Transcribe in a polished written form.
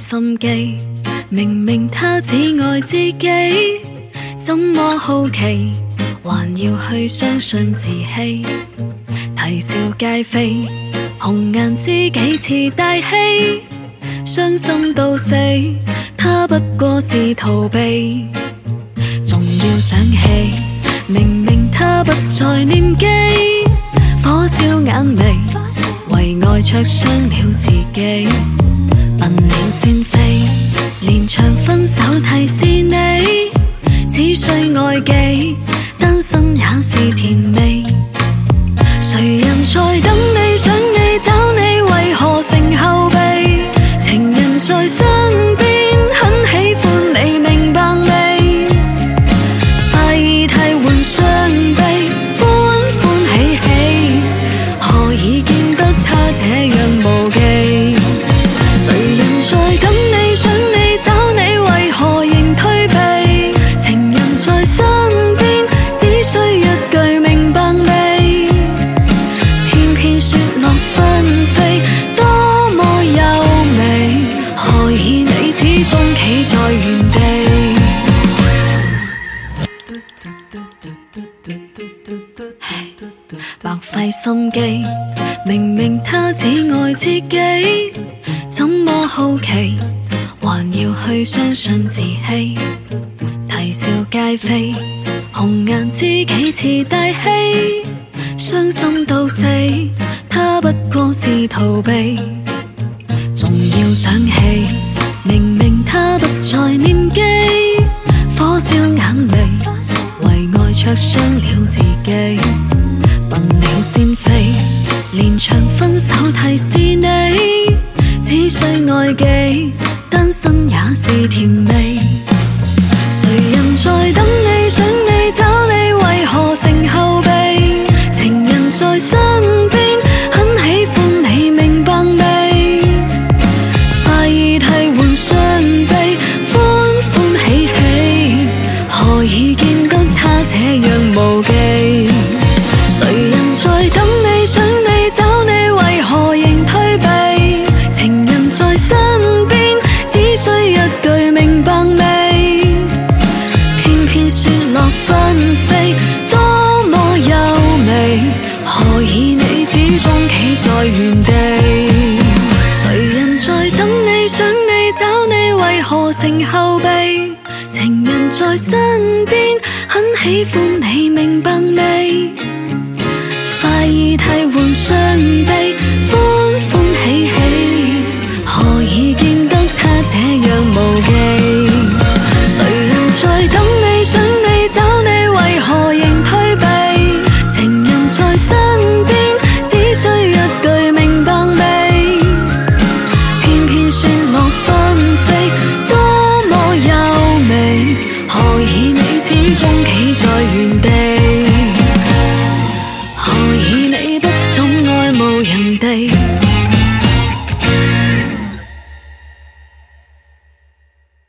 心機，明明他只愛自己，怎麼好奇，還要去相信自欺，啼笑皆非，紅顏知己似大戲，傷心到死，他不過是逃避，仲要想起，明明他不再念記，火燒眼眉，為愛灼傷了自己，笨了先飛，連場分手提示你，只需愛己，單身也是甜味，誰人在等你想你找你，為何成後備，情人在身邊，很喜歡你明白未，快意替換傷悲，歡歡喜喜，何以見得他這樣無忌，誰人在等你想你找你，為何仍退避，情人在身邊，只需一句明白未，偏偏雪落紛飛，多麼優美，何以你始終企在原地，白費心機，明明他只愛自己，怎麼好奇，還要去相信自欺，啼笑皆非，紅顏知己似大戲，傷心到死，他不過是逃避，仲要想起，明明他不再念記，火燒眼眉，為愛灼傷了自己，笨了先飛，連場分手提示你，只需愛己，單身也是甜味，誰人在等你想你找你，為何成後備，情人在身邊，很喜歡你明白未，快意替換傷悲，歡歡喜喜，何以見得他這樣無忌，誰人在等你想你找你，為何仍退避，情人在身邊，只需一句明白未，偏偏雪落紛飛，多麼優美，何以你始終企在原地，誰人在等你想你找你，為何成後備，情人在身邊，很喜歡你明白未，快意替換傷悲，